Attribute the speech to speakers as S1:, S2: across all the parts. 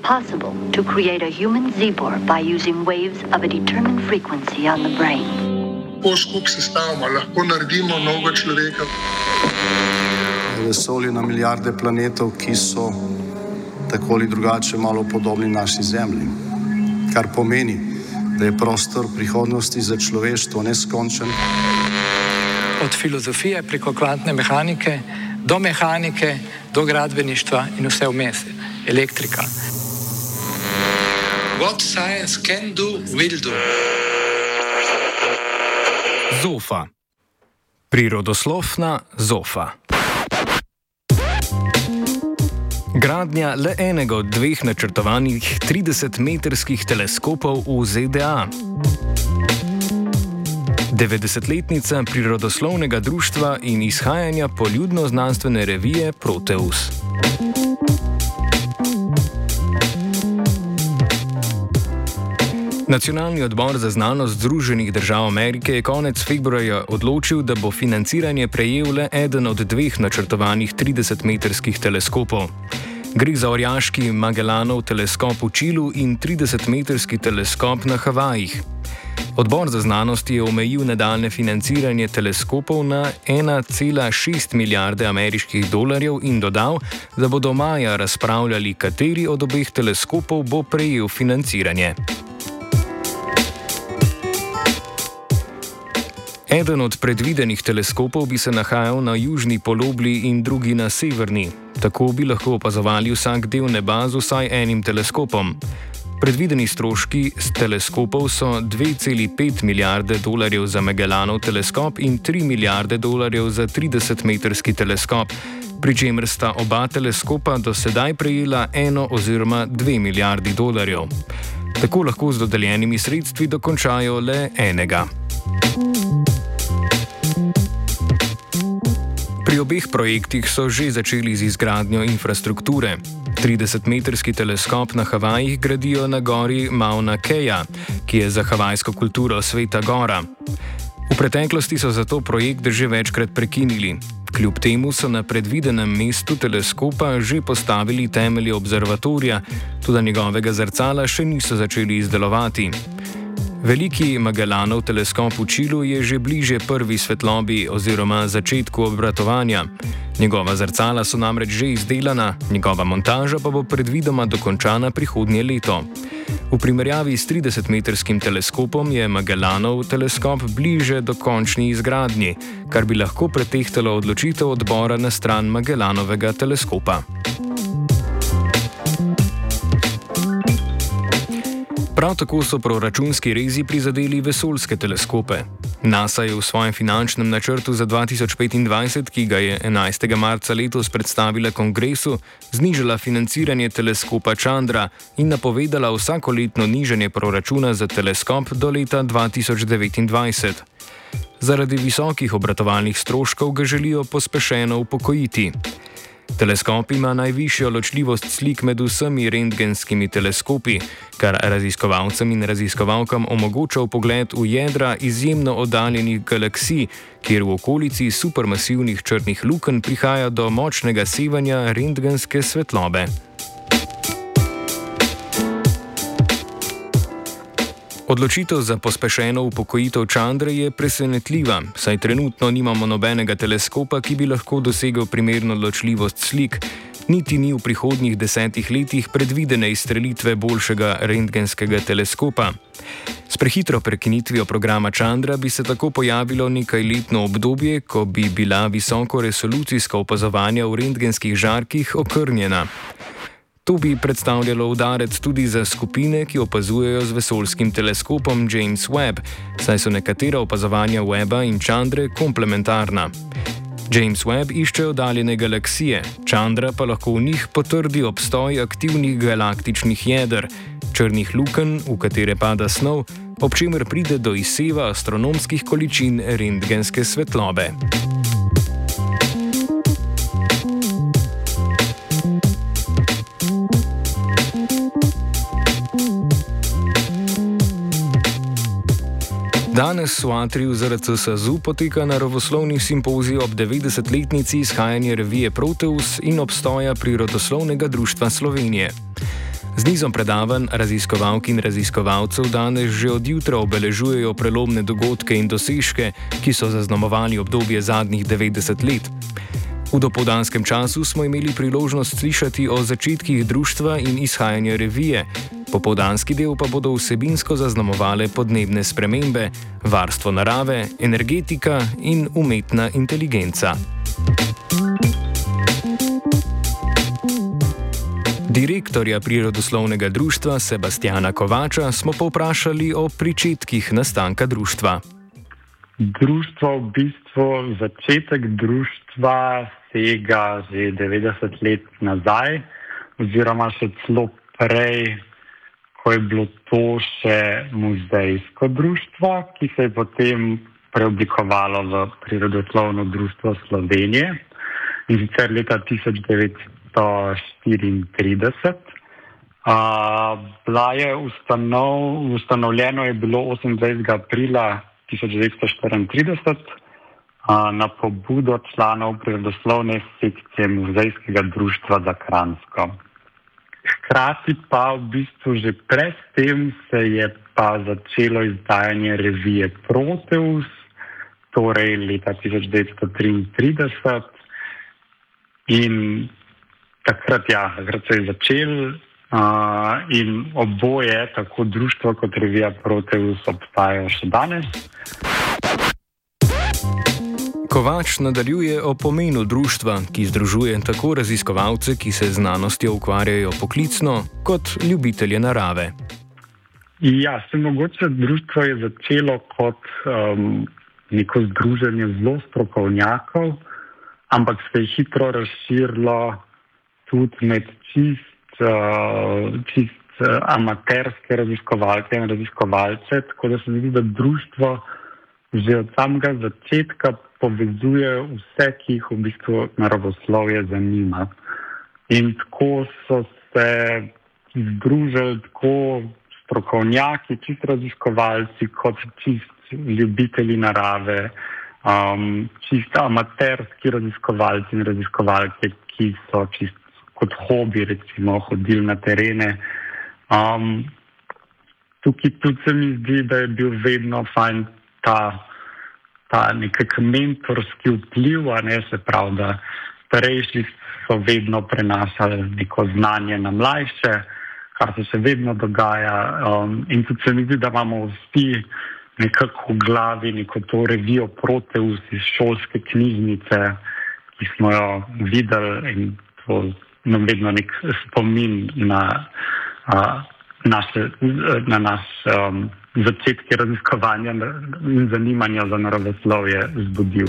S1: possible to create a human zebra by using waves of a determined frequency on the brain.
S2: Skupaj sestavimo, lahko naredimo novega človeka.
S3: Vesolje na milijarde planetov, ki so tako ali drugače malo podobni naši Zemlji, kar pomeni, da je prostor prihodnosti za človeštvo neskončen.
S4: Od filozofije preko kvantne mehanike do gradbeništva in vse vmes, elektrika.
S5: What science can do, will do.
S6: Zofa. Prirodoslovna zofa. Gradnja le enega od dveh načrtovanih 30-metrskih teleskopov v ZDA. 90-letnica Prirodoslovnega društva in izhajanja poljudno-znanstvene revije Proteus. Nacionalni odbor za znanost Združenih držav Amerike je konec februarja odločil, da bo financiranje prejel le eden od dveh načrtovanih 30-metrskih teleskopov. Gre za orjaški Magellanov teleskop v Čilu in 30-metrski teleskop na Havajih. Odbor za znanost je omejil nadaljne financiranje teleskopov na 1,6 milijarde ameriških dolarjev in dodal, da bodo maja razpravljali, kateri od obeh teleskopov bo prejel financiranje. Eden od predvidenih teleskopov bi se nahajal na južni polobli in drugi na severni. Tako bi lahko opazovali vsak del neba z vsaj enim teleskopom. Predvideni stroški teleskopov so 2,5 milijarde dolarjev za Magellanov teleskop in 3 milijarde dolarjev za 30-metrski teleskop, pri čemer sta oba teleskopa do sedaj prejela 1 oziroma 2 milijardi dolarjev. Tako lahko z dodeljenimi sredstvi dokončajo le enega. Pri obeh projektih so že začeli z izgradnjo infrastrukture. 30-metrski teleskop na Havajih gradijo na gori Mauna Kea, ki je za havajsko kulturo sveta gora. V preteklosti so zato projekt že večkrat prekinili. Kljub temu so na predvidenem mestu teleskopa že postavili temelje observatorija, toda njegovega zrcala še niso začeli izdelovati. Veliki Magellanov teleskop v Čilu je že bliže prvi svetlobi oziroma začetku obratovanja. Njegova zrcala so namreč že izdelana, njegova montaža pa bo predvidoma dokončana prihodnje leto. V primerjavi s 30-metrskim teleskopom je Magellanov teleskop bliže do končni izgradnji, kar bi lahko pretehtalo odločitev odbora na stran Magellanovega teleskopa. Prav tako so proračunski rezi prizadeli vesoljske teleskope. NASA je v svojem finančnem načrtu za 2025, ki ga je 11. marca letos predstavila kongresu, znižala financiranje teleskopa Chandra in napovedala vsakoletno nižanje proračuna za teleskop do leta 2029. Zaradi visokih obratovalnih stroškov ga želijo pospešeno upokojiti. Teleskop ima najvišjo ločljivost slik med vsemi rentgenskimi teleskopi, kar raziskovalcem in raziskovalkam omogoča vpogled v jedra izjemno oddaljenih galaksij, kjer v okolici supermasivnih črnih lukenj prihaja do močnega sevanja rentgenske svetlobe. Odločitev za pospešeno upokojitev Chandre je presenetljiva, saj trenutno nimamo nobenega teleskopa, ki bi lahko dosegel primerno ločljivost slik, niti ni v prihodnjih 10 letih predvidene izstrelitve boljšega rentgenskega teleskopa. S prehitro prekinitvijo programa Chandra bi se tako pojavilo nekajletno obdobje, ko bi bila visokoresolucijska opazovanja v rentgenskih žarkih okrnjena. To bi predstavljalo udarec tudi za skupine, ki opazujejo z vesoljskim teleskopom James Webb, saj so nekatera opazovanja Webba in Chandre komplementarna. James Webb išče oddaljene galaksije, Chandra pa lahko v njih potrdi obstoj aktivnih galaktičnih jeder, črnih lukenj, v katere pada snov, ob čemer pride do izseva astronomskih količin rentgenske svetlobe. Danes v atriju ZRC SAZU poteka naravoslovni simpozij ob 90-letnici izhajanja revije Proteus in obstoja Prirodoslovnega društva Slovenije. Z nizom predavanj raziskovalk in raziskovalcev danes že od jutra obeležujejo prelomne dogodke in dosežke, ki so zaznamovali obdobje zadnjih 90 let. V dopoldanskem času smo imeli priložnost slišati o začetkih društva in izhajanja revije, popoldanski del pa bodo vsebinsko zaznamovale podnebne spremembe, varstvo narave, energetika in umetna inteligenca. Direktorja Prirodoslovnega društva Sebastjana Kovača smo povprašali o pričetkih nastanka društva.
S7: Društvo, v bistvu začetek društva sega že 90 let nazaj, oziroma še celo prej, ko je bilo to še muzejsko društvo, ki se je potem preoblikovalo v Prirodoslovno društvo Slovenije, in sicer leta 1934. Ustanovljeno je bilo 28. aprila 1934 na pobudo članov Prirodoslovne sekcije Muzejskega društva za Kranjsko. Hkrati pa v bistvu že pred tem se je pa začelo izdajanje revije Proteus, torej leta 1933, in takrat se je začel in oboje, tako društvo kot revija Proteus, obstajajo še danes.
S6: Kovač nadaljuje o pomenu društva, ki združuje tako raziskovalce, ki se z znanostjo ukvarjajo poklicno, kot ljubitelje narave.
S7: Ja, mogoče društvo je začelo kot neko združenje zelo strokovnjakov, ampak se je hitro razširilo tudi med čist amaterske raziskovalke in raziskovalce, tako da se mi zdi, da društvo že od samega začetka povezuje vse, ki jih v bistvu naravoslovje zanima. In tako so se združili tako strokovnjaki, čist raziskovalci, kot čist ljubitelji narave, čist amaterski raziskovalci in raziskovalke, ki so čist kot hobi, recimo, hodili na terene. Tukaj tudi se mi zdi, da je bil vedno fajn ta nekak mentorski vpliv, se pravi, da starejši so vedno prenašali neko znanje na mlajše, kar se še vedno dogaja. In tudi se mi zdi, da imamo vsi nekako v glavi neko to revijo Proteus iz šolske knjižnice, ki smo jo videli, in to nam vedno nek spomin na naš začetke raziskovanja in zanimanja za naravoslovje zbudil.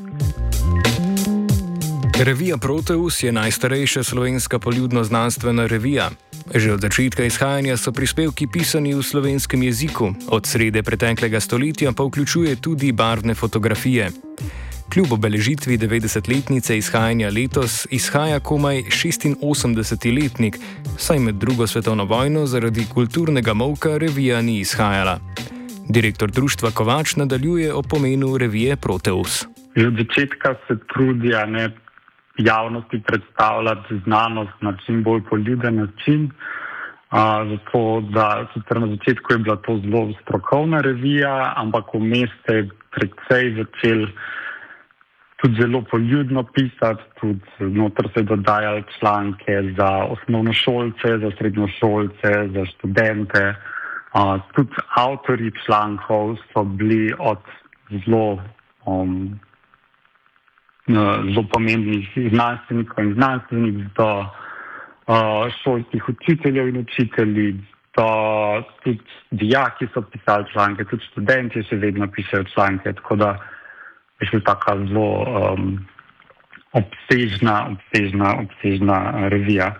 S6: Revija Proteus je najstarejša slovenska poljudno-znanstvena revija. Že od začetka izhajanja so prispevki pisani v slovenskem jeziku, od srede preteklega stoletja pa vključuje tudi barvne fotografije. Kljub obeležitvi 90-letnice izhajanja letos izhaja komaj 86-letnik, saj med drugo svetovno vojno zaradi kulturnega molka revija ni izhajala. Direktor društva Kovač nadaljuje o pomenu revije Proteus.
S7: Že od začetka se trudi javnosti predstavljati znanost na čim bolj poljuden način, zato da sicer na začetku je bila to zelo strokovna revija, ampak vmes se je precej začel tudi zelo poljudno pisati, tudi noter se dodajali članke za osnovnošolce, za srednjošolce, za študente. Tudi avtorji člankov so bili od zelo pomembnih znanstvenikov in znanstvenic do šolskih učiteljev in učiteljic, do tudi dijaki so pisali članke, tudi študenti še vedno pišejo članke, tako da je še taka zelo obsežna revija.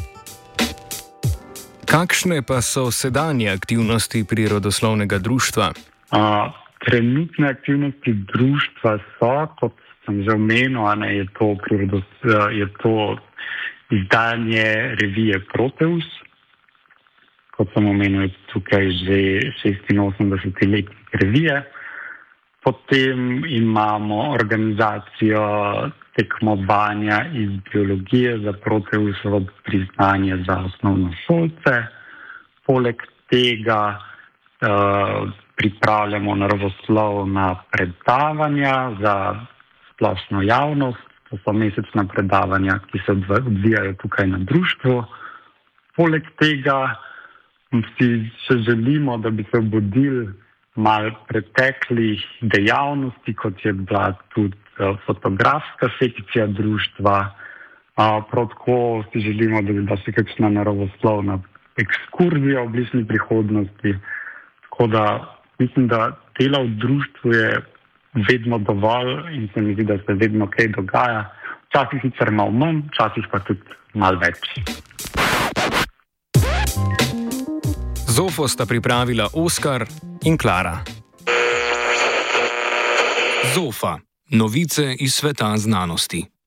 S6: Kakšne pa so sedanje aktivnosti Prirodoslovnega društva?
S7: Trenutne aktivnosti društva so, kot sem že omenil, je to izdanje revije Proteus. Kot sem omenil, je tukaj že 86. letnik revije. Potem imamo organizacijo tekmovanja iz biologije za Proteusovo priznanje za osnovnošolce. Poleg tega pripravljamo naravoslovna predavanja za splošno javnost. To so mesečna predavanja, ki se odvijajo tukaj na društvu. Poleg tega si še želimo, da bi se obudili malo preteklih dejavnosti, kot je bila tudi fotografska sekcija društva. Prav tako si želimo, da bi bila še kakšna naravoslovna ekskurzija v bližnji prihodnosti. Tako da mislim, da dela v društvu je vedno dovolj in se mi zdi, da se vedno kaj dogaja. Včasih sicer malo manj, včasih pa tudi malo več.
S6: Zofo sta pripravila Oskar in Klara. Zofa. Novice iz sveta znanosti.